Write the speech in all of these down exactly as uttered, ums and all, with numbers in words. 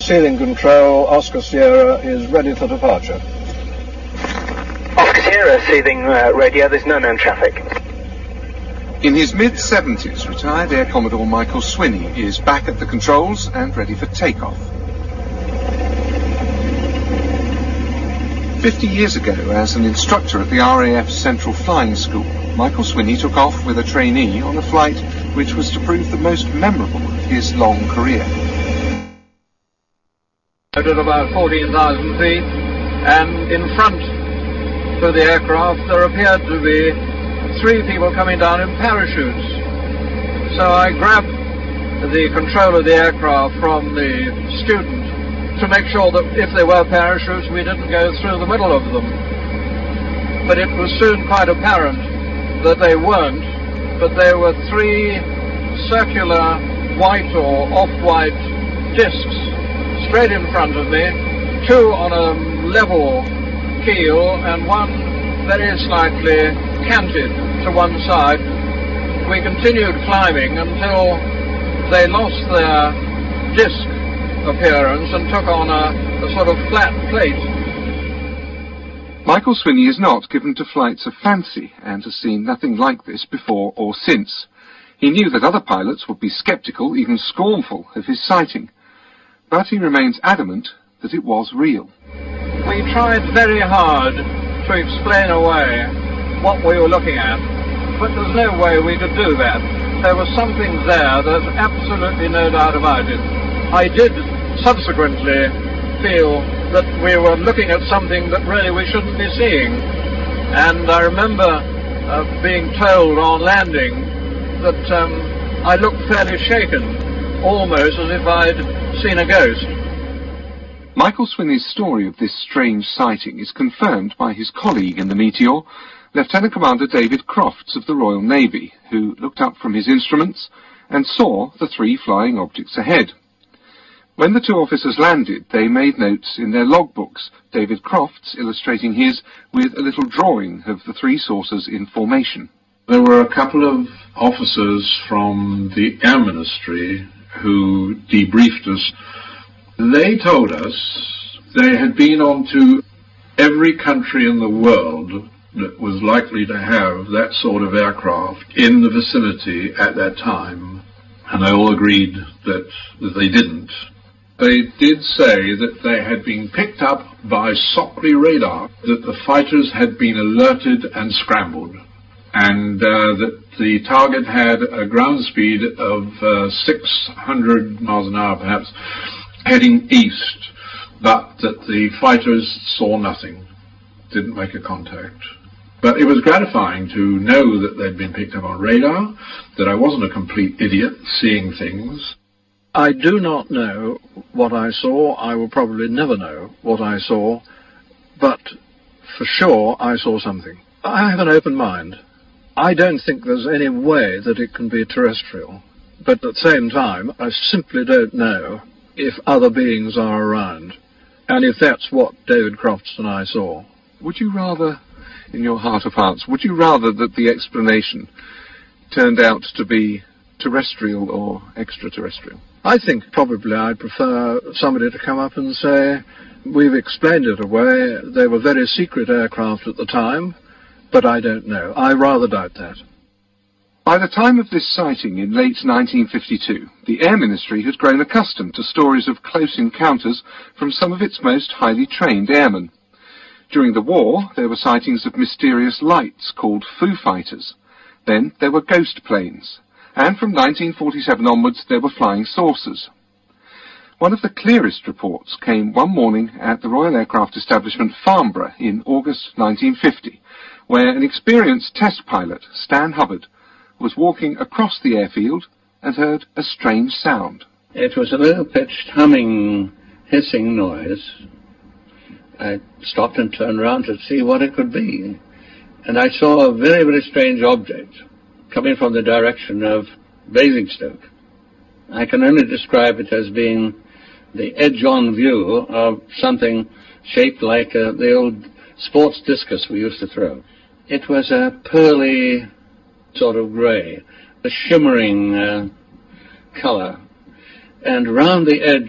Ceiling control, Oscar Sierra is ready for departure. Oscar Sierra, seething uh, radio, there's no known traffic. In his mid-seventies, retired Air Commodore Michael Swinney is back at the controls and ready for takeoff. Fifty years ago, as an instructor at the R A F Central Flying School, Michael Swinney took off with a trainee on a flight which was to prove the most memorable of his long career. At about fourteen thousand feet, and in front of the aircraft there appeared to be three people coming down in parachutes. So I grabbed the control of the aircraft from the student to make sure that if there were parachutes we didn't go through the middle of them. But it was soon quite apparent that they weren't, but there were three circular white or off-white discs straight in front of me, two on a level keel and one very slightly canted to one side. We continued climbing until they lost their disc appearance and took on a, a sort of flat plate. Michael Swinney is not given to flights of fancy and has seen nothing like this before or since. He knew that other pilots would be sceptical, even scornful, of his sighting, but he remains adamant that it was real. We tried very hard to explain away what we were looking at, but there's no way we could do that. There was something there, there's absolutely no doubt about it. I did subsequently feel that we were looking at something that really we shouldn't be seeing. And I remember uh, being told on landing that um, I looked fairly shaken, almost as if I'd seen a ghost. Michael Swinney's story of this strange sighting is confirmed by his colleague in the Meteor, Lieutenant Commander David Crofts of the Royal Navy, who looked up from his instruments and saw the three flying objects ahead. When the two officers landed, they made notes in their logbooks, David Crofts illustrating his with a little drawing of the three saucers in formation. There were a couple of officers from the Air Ministry who debriefed us. They told us they had been on to every country in the world that was likely to have that sort of aircraft in the vicinity at that time, and they all agreed that, that they didn't. They did say that they had been picked up by Sockley radar, that the fighters had been alerted and scrambled, and uh, that the target had a ground speed of uh, six hundred miles an hour perhaps, heading east, but that the fighters saw nothing, didn't make a contact. But it was gratifying to know that they'd been picked up on radar, that I wasn't a complete idiot seeing things. I do not know what I saw. I will probably never know what I saw, but for sure I saw something. I have an open mind. I don't think there's any way that it can be terrestrial, but at the same time I simply don't know if other beings are around, and if that's what David Crofts and I saw. Would you rather, in your heart of hearts, would you rather that the explanation turned out to be terrestrial or extraterrestrial? I think probably I'd prefer somebody to come up and say, we've explained it away, they were very secret aircraft at the time, but I don't know. I rather doubt that. By the time of this sighting in late nineteen fifty-two, the Air Ministry had grown accustomed to stories of close encounters from some of its most highly trained airmen. During the war, there were sightings of mysterious lights called Foo Fighters. Then there were ghost planes. And from nineteen forty-seven onwards, there were flying saucers. One of the clearest reports came one morning at the Royal Aircraft Establishment Farnborough in August nineteen fifty, where an experienced test pilot, Stan Hubbard, was walking across the airfield and heard a strange sound. It was a low-pitched humming, hissing noise. I stopped and turned round to see what it could be, and I saw a very, very strange object coming from the direction of Basingstoke. I can only describe it as being the edge-on view of something shaped like uh, the old sports discus we used to throw. It was a pearly sort of grey, a shimmering uh, colour, and round the edge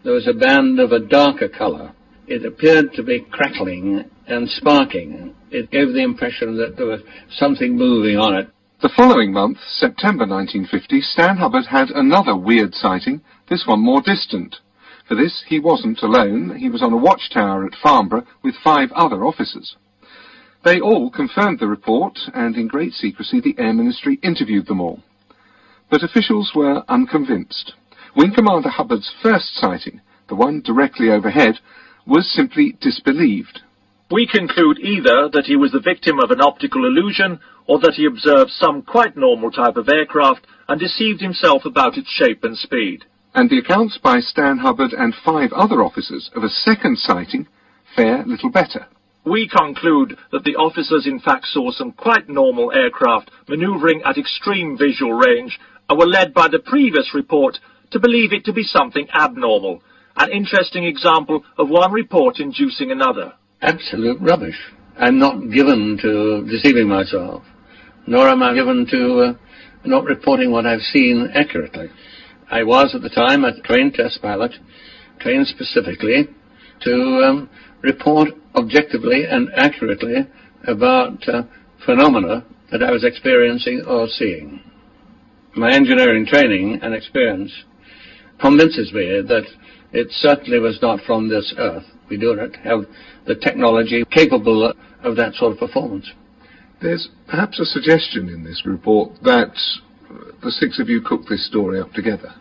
there was a band of a darker colour. It appeared to be crackling and sparking. It gave the impression that there was something moving on it. The following month, September nineteen fifty, Stan Hubbard had another weird sighting, this one more distant. For this, he wasn't alone. He was on a watchtower at Farnborough with five other officers. They all confirmed the report, and in great secrecy the Air Ministry interviewed them all. But officials were unconvinced. Wing Commander Hubbard's first sighting, the one directly overhead, was simply disbelieved. We conclude either that he was the victim of an optical illusion or that he observed some quite normal type of aircraft and deceived himself about its shape and speed. And the accounts by Stan Hubbard and five other officers of a second sighting fare little better. We conclude that the officers in fact saw some quite normal aircraft manoeuvring at extreme visual range and were led by the previous report to believe it to be something abnormal, an interesting example of one report inducing another. Absolute rubbish. I'm not given to deceiving myself, nor am I given to uh, not reporting what I've seen accurately. I was at the time a trained test pilot, trained specifically to um, report objectively and accurately about uh, phenomena that I was experiencing or seeing. My engineering training and experience convinces me that it certainly was not from this earth. We do not have the technology capable of that sort of performance. There's perhaps a suggestion in this report that the six of you cooked this story up together.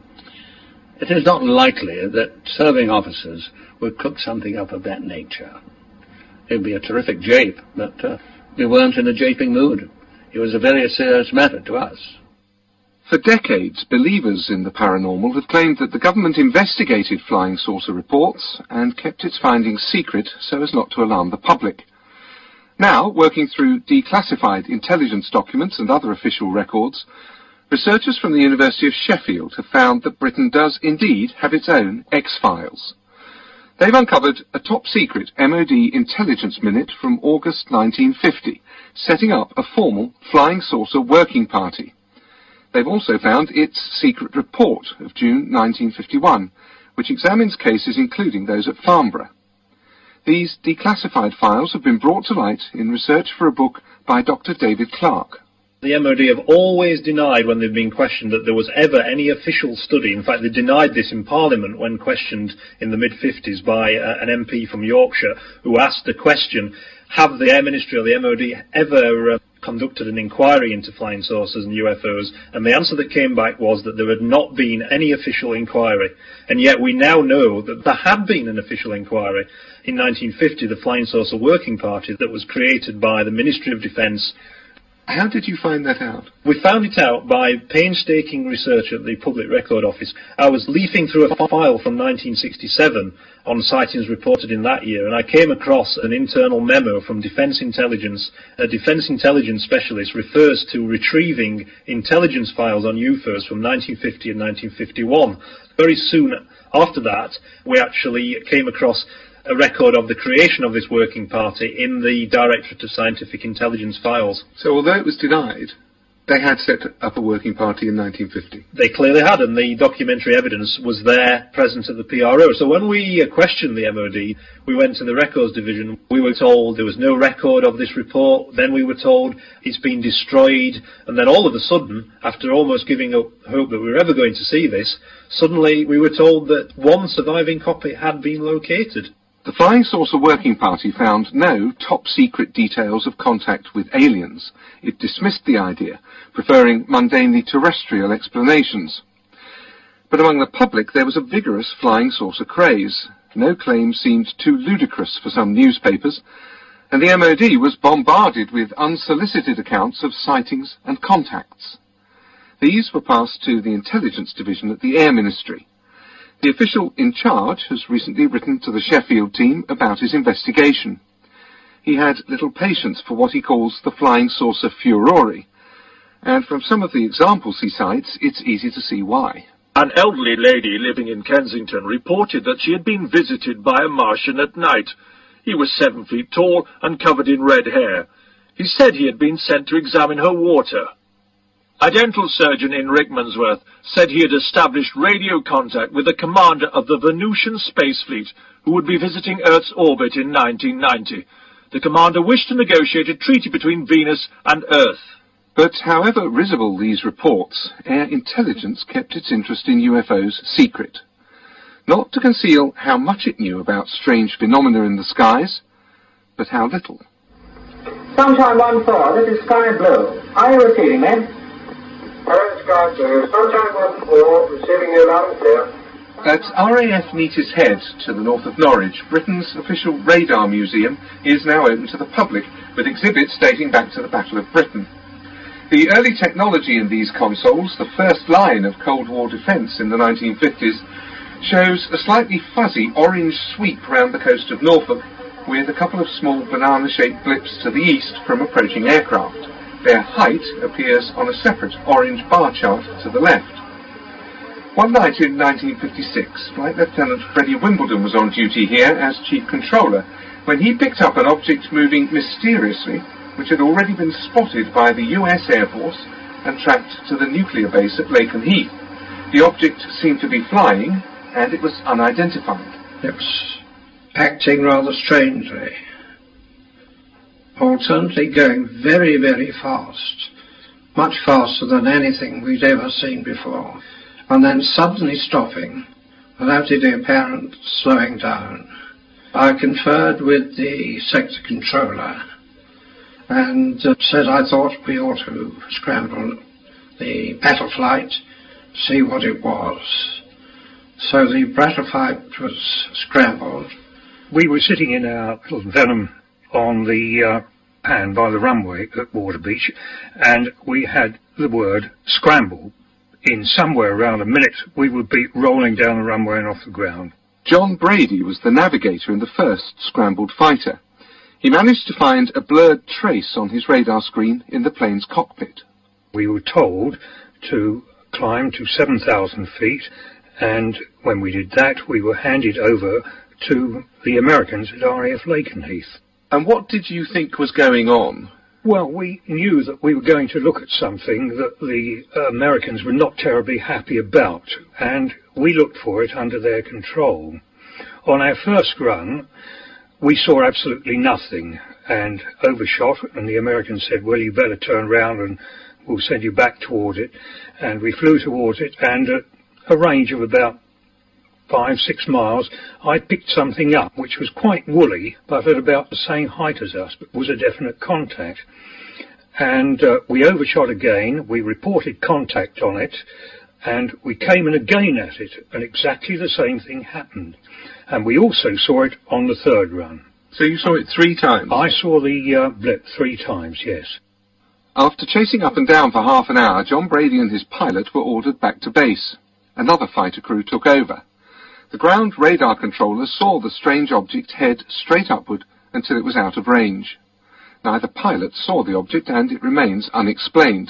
It is not likely that serving officers would cook something up of that nature. It would be a terrific jape, but uh, we weren't in a japing mood. It was a very serious matter to us. For decades, believers in the paranormal have claimed that the government investigated flying saucer reports and kept its findings secret so as not to alarm the public. Now, working through declassified intelligence documents and other official records, researchers from the University of Sheffield have found that Britain does indeed have its own X-Files. They've uncovered a top-secret M O D intelligence minute from August nineteen fifty, setting up a formal flying saucer working party. They've also found its secret report of June nineteen fifty-one, which examines cases including those at Farnborough. These declassified files have been brought to light in research for a book by Doctor David Clarke. The M O D have always denied when they've been questioned that there was ever any official study. In fact, they denied this in Parliament when questioned in the mid-fifties by uh, an M P from Yorkshire who asked the question, have the Air Ministry or the M O D ever uh, conducted an inquiry into flying saucers and U F Os? And the answer that came back was that there had not been any official inquiry. And yet we now know that there had been an official inquiry. In nineteen fifty, the Flying Saucer Working Party that was created by the Ministry of Defence. How did you find that out? We found it out by painstaking research at the Public Record Office. I was leafing through a file from nineteen sixty-seven on sightings reported in that year, and I came across an internal memo from Defence Intelligence. A Defence Intelligence specialist refers to retrieving intelligence files on U F Os from nineteen fifty and nineteen fifty-one. Very soon after that, we actually came across a record of the creation of this working party in the Directorate of Scientific Intelligence files. So although it was denied, they had set up a working party in nineteen fifty. They clearly had, and the documentary evidence was there present at the P R O. So when we uh, questioned the M O D, we went to the Records Division. We were told there was no record of this report. Then we were told it's been destroyed. And then all of a sudden, after almost giving up hope that we were ever going to see this, suddenly we were told that one surviving copy had been located. The Flying Saucer Working Party found no top-secret details of contact with aliens. It dismissed the idea, preferring mundanely terrestrial explanations. But among the public there was a vigorous flying saucer craze. No claim seemed too ludicrous for some newspapers, and the M O D was bombarded with unsolicited accounts of sightings and contacts. These were passed to the Intelligence Division at the Air Ministry. The official in charge has recently written to the Sheffield team about his investigation. He had little patience for what he calls the flying saucer furore, and from some of the examples he cites, it's easy to see why. An elderly lady living in Kensington reported that she had been visited by a Martian at night. He was seven feet tall and covered in red hair. He said he had been sent to examine her water. A dental surgeon in Rickmansworth said he had established radio contact with the commander of the Venusian Space Fleet, who would be visiting Earth's orbit in nineteen ninety. The commander wished to negotiate a treaty between Venus and Earth. But however risible these reports, Air Intelligence kept its interest in U F Os secret. Not to conceal how much it knew about strange phenomena in the skies, but how little. Sunshine one four, this is Sky Blue. Are you receiving, men? Hello, Sky Blue. Sunshine one four, receiving you loud and clear. At R A F Neatis Head, to the north of Norwich, Britain's official radar museum is now open to the public, with exhibits dating back to the Battle of Britain. The early technology in these consoles, the first line of Cold War defence in the nineteen fifties, shows a slightly fuzzy orange sweep round the coast of Norfolk, with a couple of small banana-shaped blips to the east from approaching aircraft. Their height appears on a separate orange bar chart to the left. One night in nineteen fifty-six, Flight Lieutenant Freddie Wimbledon was on duty here as Chief Controller when he picked up an object moving mysteriously, which had already been spotted by the U S Air Force and tracked to the nuclear base at Laken Heath. The object seemed to be flying, and it was unidentified. It was acting rather strangely. Alternately going very, very fast, much faster than anything we'd ever seen before, and then suddenly stopping without any apparent slowing down. I conferred with the sector controller and uh, said I thought we ought to scramble the battle flight, see what it was. So the battle flight was scrambled. We were sitting in our little Venom on the uh, pan by the runway at Waterbeach, and we had the word scramble. In somewhere around a minute, we would be rolling down the runway and off the ground. John Brady was the navigator in the first scrambled fighter. He managed to find a blurred trace on his radar screen in the plane's cockpit. We were told to climb to seven thousand feet, and when we did that, we were handed over to the Americans at R A F Laken Heath. And what did you think was going on? Well, we knew that we were going to look at something that the Americans were not terribly happy about, and we looked for it under their control. On our first run, we saw absolutely nothing and overshot, and the Americans said, well, you better turn round and we'll send you back towards it. And we flew towards it, and at a range of about five, six miles, I picked something up which was quite woolly, but at about the same height as us, but was a definite contact. And uh, we overshot again, we reported contact on it, and we came in again at it, and exactly the same thing happened. And we also saw it on the third run. So you saw it three times? I saw the uh, blip three times, yes. After chasing up and down for half an hour, John Brady and his pilot were ordered back to base. Another fighter crew took over. The ground radar controller saw the strange object head straight upward until it was out of range. Neither pilot saw the object, and it remains unexplained.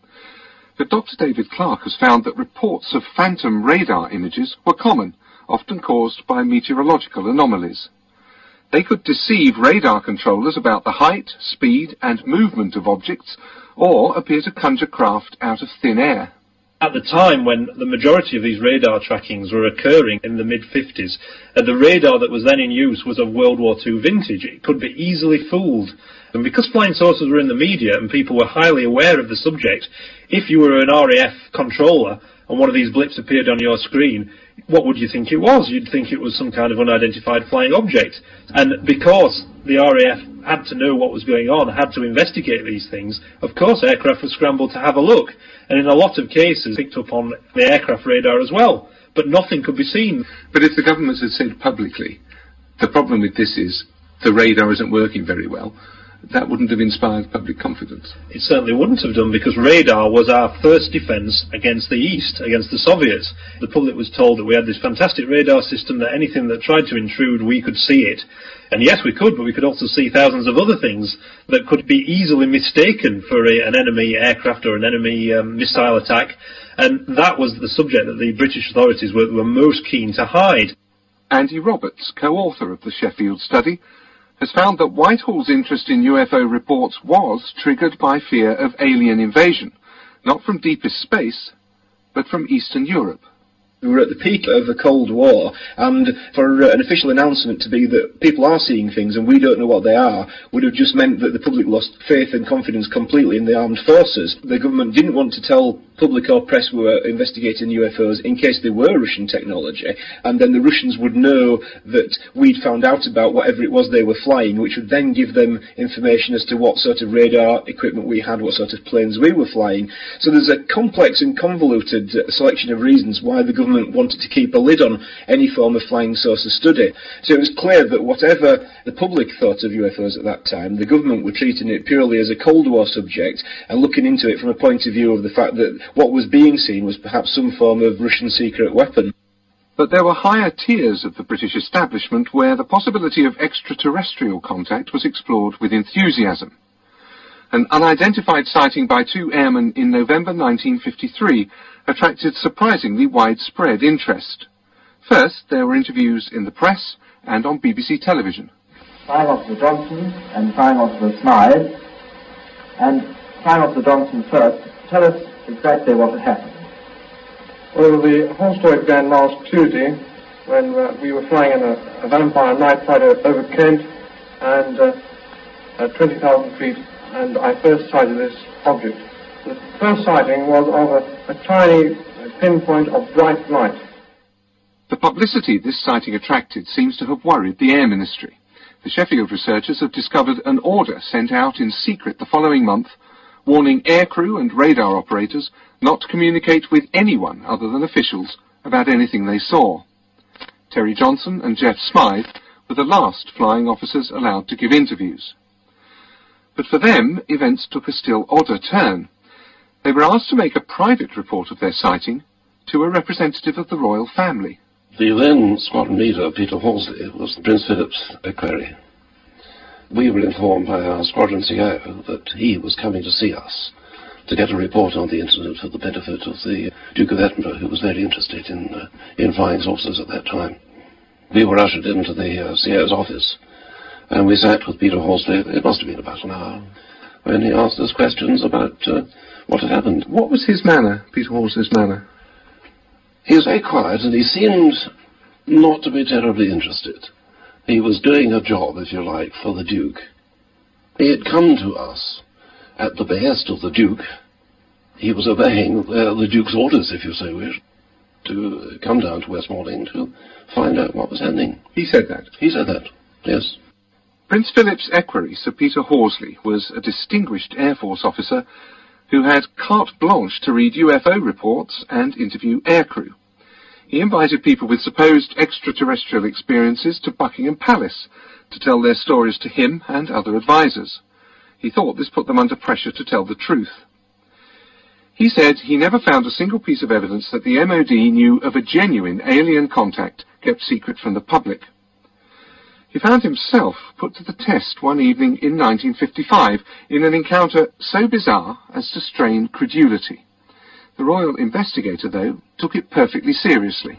But Doctor David Clark has found that reports of phantom radar images were common, often caused by meteorological anomalies. They could deceive radar controllers about the height, speed, and movement of objects, or appear to conjure craft out of thin air. At the time when the majority of these radar trackings were occurring in the mid fifties, uh, the radar that was then in use was of World War Two vintage. It could be easily fooled. And because flying saucers were in the media and people were highly aware of the subject, if you were an R A F controller and one of these blips appeared on your screen, what would you think it was? You'd think it was some kind of unidentified flying object. And because the R A F had to know what was going on, had to investigate these things, of course aircraft were scrambled to have a look. And in a lot of cases picked up on the aircraft radar as well. But nothing could be seen. But if the government had said publicly, the problem with this is the radar isn't working very well, that wouldn't have inspired public confidence. It certainly wouldn't have done, because radar was our first defence against the East, against the Soviets. The public was told that we had this fantastic radar system, that anything that tried to intrude, we could see it. And yes, we could, but we could also see thousands of other things that could be easily mistaken for a, an enemy aircraft or an enemy um, missile attack. And that was the subject that the British authorities were, were most keen to hide. Andy Roberts, co-author of the Sheffield study, has found that Whitehall's interest in U F O reports was triggered by fear of alien invasion, not from deepest space, but from Eastern Europe. We were at the peak of the Cold War, and for uh, an official announcement to be that people are seeing things and we don't know what they are would have just meant that the public lost faith and confidence completely in the armed forces. The government didn't want to tell public or press we were investigating U F Os in case they were Russian technology, and then the Russians would know that we'd found out about whatever it was they were flying, which would then give them information as to what sort of radar equipment we had, what sort of planes we were flying. So there's a complex and convoluted uh, selection of reasons why the government wanted to keep a lid on any form of flying saucer study. So it was clear that whatever the public thought of U F Os at that time, the government were treating it purely as a Cold War subject and looking into it from a point of view of the fact that what was being seen was perhaps some form of Russian secret weapon. But there were higher tiers of the British establishment where the possibility of extraterrestrial contact was explored with enthusiasm. An unidentified sighting by two airmen in November nineteen fifty-three attracted surprisingly widespread interest. First, there were interviews in the press and on B B C television. Flying Officer Johnson and Flying Officer Smythe, and Flying Officer Johnson first, tell us exactly what had happened. Well, the whole story began last Tuesday when uh, we were flying in a, a vampire night fighter over Kent and uh, at twenty thousand feet, and I first sighted this object. The first sighting was of a, a tiny pinpoint of bright light. The publicity this sighting attracted seems to have worried the Air Ministry. The Sheffield researchers have discovered an order sent out in secret the following month, warning aircrew and radar operators not to communicate with anyone other than officials about anything they saw. Terry Johnson and Jeff Smythe were the last flying officers allowed to give interviews. But for them, events took a still odder turn. They were asked to make a private report of their sighting to a representative of the royal family. The then squadron leader, Peter Horsley, was Prince Philip's equerry. We were informed by our squadron C O that he was coming to see us to get a report on the incident for the benefit of the Duke of Edinburgh, who was very interested in, uh, in flying saucers at that time. We were ushered into the uh, C O's office, and we sat with Peter Horsley. It must have been about an hour, when he asked us questions about uh, what had happened. What was his manner, Peter Horsley's manner? He was very quiet, and he seemed not to be terribly interested. He was doing a job, if you like, for the Duke. He had come to us at the behest of the Duke. He was obeying uh, the Duke's orders, if you so wish, to come down to Westmoreland to find out what was happening. He said that? He said that, yes. Prince Philip's equerry, Sir Peter Horsley, was a distinguished Air Force officer who had carte blanche to read U F O reports and interview aircrew. He invited people with supposed extraterrestrial experiences to Buckingham Palace to tell their stories to him and other advisors. He thought this put them under pressure to tell the truth. He said he never found a single piece of evidence that the M O D knew of a genuine alien contact kept secret from the public. He found himself put to the test one evening in nineteen fifty-five in an encounter so bizarre as to strain credulity. The royal investigator, though, took it perfectly seriously.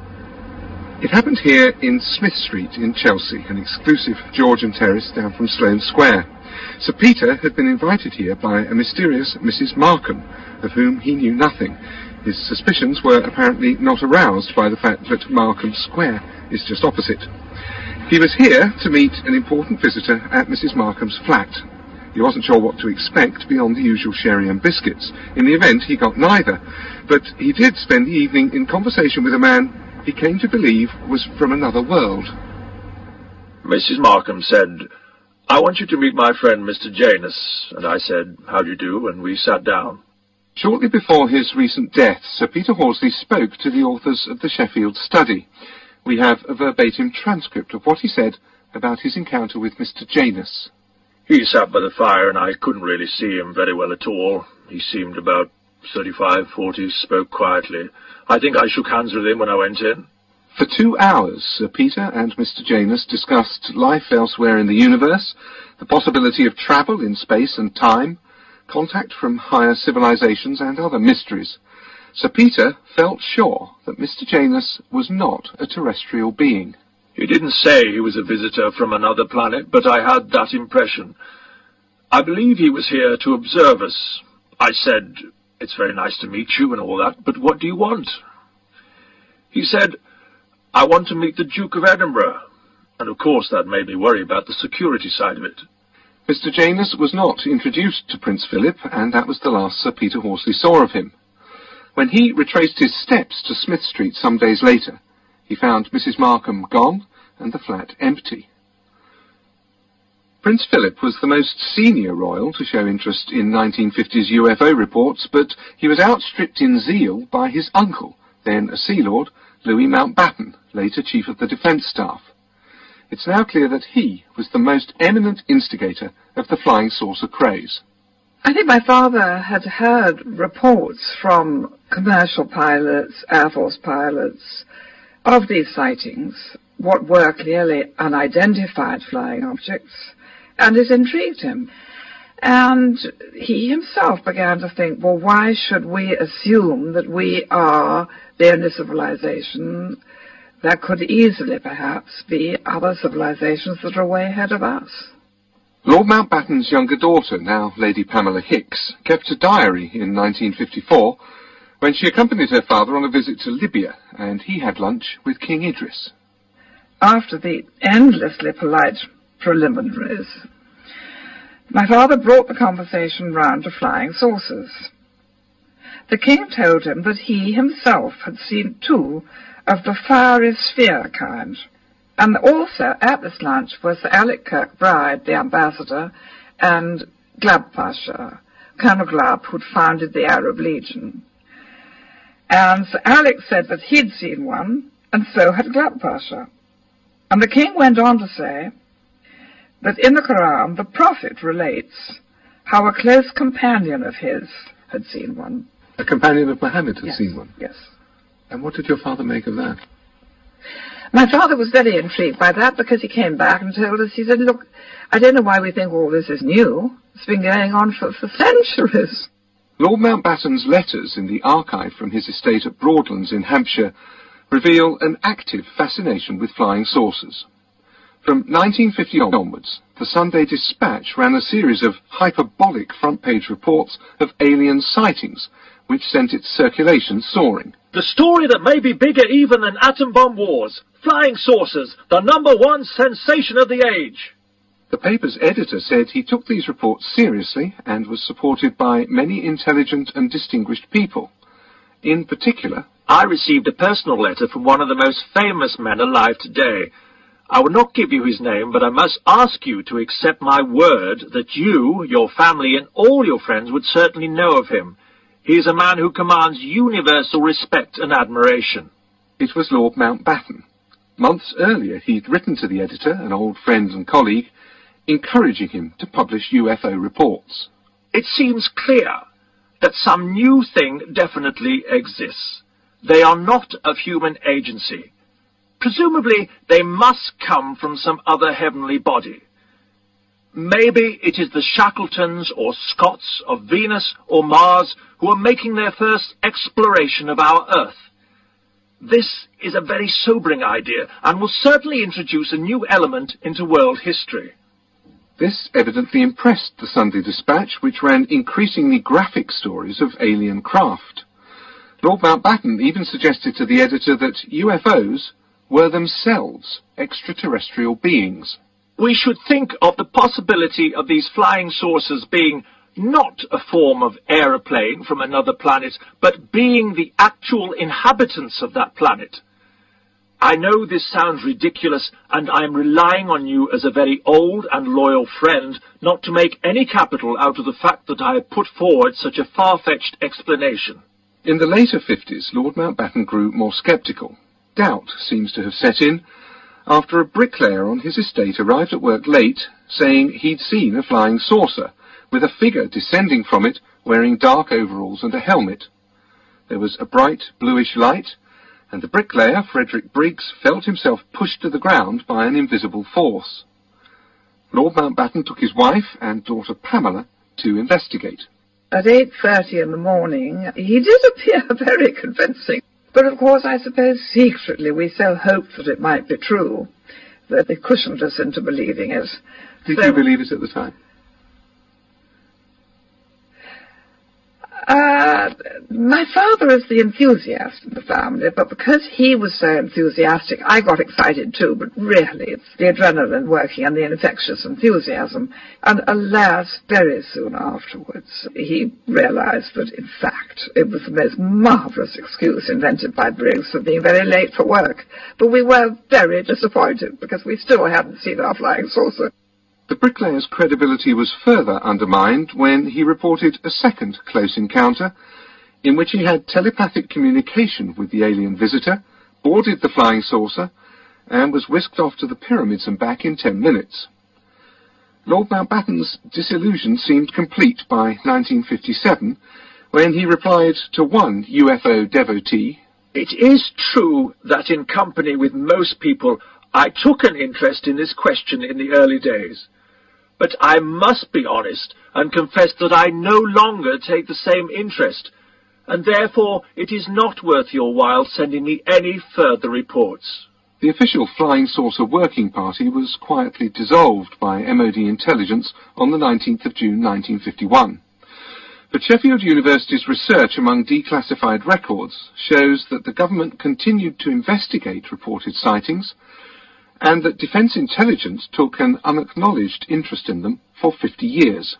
It happened here in Smith Street in Chelsea, an exclusive Georgian terrace down from Sloane Square. Sir Peter had been invited here by a mysterious Missus Markham, of whom he knew nothing. His suspicions were apparently not aroused by the fact that Markham Square is just opposite. He was here to meet an important visitor at Missus Markham's flat. He wasn't sure what to expect beyond the usual sherry and biscuits. In the event, he got neither, but he did spend the evening in conversation with a man he came to believe was from another world. Missus Markham said, "I want you to meet my friend Mister Janus," and I said, "How do you do?" and we sat down. Shortly before his recent death, Sir Peter Horsley spoke to the authors of the Sheffield Study. We have a verbatim transcript of what he said about his encounter with Mister Janus. He sat by the fire, and I couldn't really see him very well at all. He seemed about thirty-five, forty, spoke quietly. I think I shook hands with him when I went in. For two hours, Sir Peter and Mister Janus discussed life elsewhere in the universe, the possibility of travel in space and time, contact from higher civilizations, and other mysteries. Sir Peter felt sure that Mister Janus was not a terrestrial being. He didn't say he was a visitor from another planet, but I had that impression. I believe he was here to observe us. I said, "It's very nice to meet you and all that, but what do you want?" He said, "I want to meet the Duke of Edinburgh." And of course that made me worry about the security side of it. Mister Janus was not introduced to Prince Philip, and that was the last Sir Peter Horsley saw of him. When he retraced his steps to Smith Street some days later, he found Missus Markham gone and the flat empty. Prince Philip was the most senior royal to show interest in nineteen fifties U F O reports, but he was outstripped in zeal by his uncle, then a Sea Lord, Louis Mountbatten, later Chief of the Defence Staff. It's now clear that he was the most eminent instigator of the flying saucer craze. I think my father had heard reports from commercial pilots, Air Force pilots, of these sightings, what were clearly unidentified flying objects, and it intrigued him. And he himself began to think, well, why should we assume that we are the only civilization? There could easily, perhaps, be other civilizations that are way ahead of us. Lord Mountbatten's younger daughter, now Lady Pamela Hicks, kept a diary in nineteen fifty-four when she accompanied her father on a visit to Libya, and he had lunch with King Idris. After the endlessly polite preliminaries, my father brought the conversation round to flying saucers. The king told him that he himself had seen two of the fiery sphere kind, and also at this lunch was Sir Alec Kirkbride, the ambassador, and Glubb Pasha, Colonel Glubb, who'd founded the Arab Legion. And Sir Alec said that he'd seen one, and so had Glubb Pasha. And the king went on to say that in the Quran the Prophet relates how a close companion of his had seen one. A companion of Muhammad had yes. seen one? Yes. And what did your father make of that? My father was very intrigued by that because he came back and told us, he said, look, I don't know why we think all this is new. It's been going on for, for centuries. Lord Mountbatten's letters in the archive from his estate at Broadlands in Hampshire reveal an active fascination with flying saucers. From nineteen fifty onwards, the Sunday Dispatch ran a series of hyperbolic front-page reports of alien sightings, which sent its circulation soaring. The story that may be bigger even than atom bomb wars. Flying saucers, the number one sensation of the age. The paper's editor said he took these reports seriously and was supported by many intelligent and distinguished people. In particular, I received a personal letter from one of the most famous men alive today. I will not give you his name, but I must ask you to accept my word that you, your family, and all your friends would certainly know of him. He is a man who commands universal respect and admiration. It was Lord Mountbatten. Months earlier he'd written to the editor, an old friend and colleague, encouraging him to publish U F O reports. It seems clear that some new thing definitely exists. They are not of human agency. Presumably they must come from some other heavenly body. Maybe it is the Shackletons or Scots of Venus or Mars who are making their first exploration of our Earth. This is a very sobering idea and will certainly introduce a new element into world history. This evidently impressed the Sunday Dispatch, which ran increasingly graphic stories of alien craft. Lord Mountbatten even suggested to the editor that U F Os were themselves extraterrestrial beings. We should think of the possibility of these flying saucers being not a form of aeroplane from another planet, but being the actual inhabitants of that planet. I know this sounds ridiculous, and I am relying on you as a very old and loyal friend not to make any capital out of the fact that I have put forward such a far-fetched explanation. In the later fifties, Lord Mountbatten grew more sceptical. Doubt seems to have set in after a bricklayer on his estate arrived at work late, saying he'd seen a flying saucer, with a figure descending from it wearing dark overalls and a helmet. There was a bright bluish light, and the bricklayer, Frederick Briggs, felt himself pushed to the ground by an invisible force. Lord Mountbatten took his wife and daughter Pamela to investigate. At eight thirty in the morning, he did appear very convincing. But of course, I suppose secretly we so hoped that it might be true that they cushioned us into believing it. Did so, you believe it at the time? Uh, my father is the enthusiast in the family, but because he was so enthusiastic, I got excited too, but really it's the adrenaline working and the infectious enthusiasm. And alas, very soon afterwards, he realized that, in fact, it was the most marvelous excuse invented by Briggs for being very late for work. But we were very disappointed because we still hadn't seen our flying saucer. The bricklayer's credibility was further undermined when he reported a second close encounter in which he had telepathic communication with the alien visitor, boarded the flying saucer, and was whisked off to the pyramids and back in ten minutes. Lord Mountbatten's disillusion seemed complete by nineteen fifty-seven, when he replied to one U F O devotee, "It is true that in company with most people I took an interest in this question in the early days. But I must be honest and confess that I no longer take the same interest, and therefore it is not worth your while sending me any further reports." The official Flying Saucer Working Party was quietly dissolved by M O D intelligence on the nineteenth of June nineteen fifty-one. But Sheffield University's research among declassified records shows that the government continued to investigate reported sightings, and that Defence Intelligence took an unacknowledged interest in them for fifty years.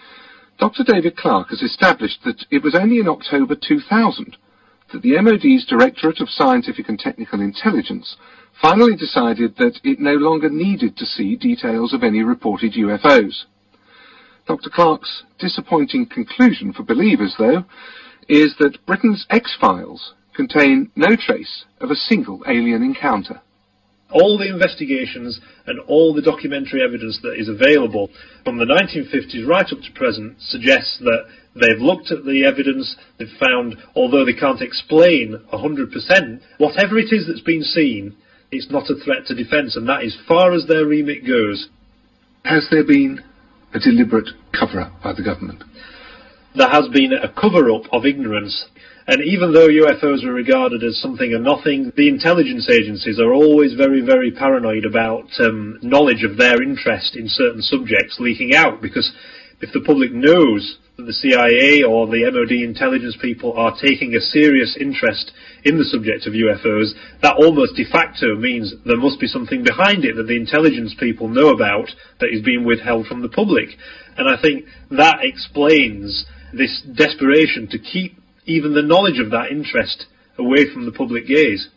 Doctor David Clarke has established that it was only in October two thousand that the M O D's Directorate of Scientific and Technical Intelligence finally decided that it no longer needed to see details of any reported U F Os. Doctor Clarke's disappointing conclusion for believers, though, is that Britain's X-Files contain no trace of a single alien encounter. All the investigations and all the documentary evidence that is available from the nineteen fifties right up to present suggests that they've looked at the evidence, they've found, although they can't explain one hundred percent, whatever it is that's been seen, it's not a threat to defence, and that is far as their remit goes. Has there been a deliberate cover-up by the government? There has been a cover-up of ignorance. And even though U F Os are regarded as something or nothing, the intelligence agencies are always very, very paranoid about um, knowledge of their interest in certain subjects leaking out, because if the public knows that the C I A or the M O D intelligence people are taking a serious interest in the subject of U F Os, that almost de facto means there must be something behind it that the intelligence people know about that is being withheld from the public. And I think that explains this desperation to keep even the knowledge of that interest away from the public gaze.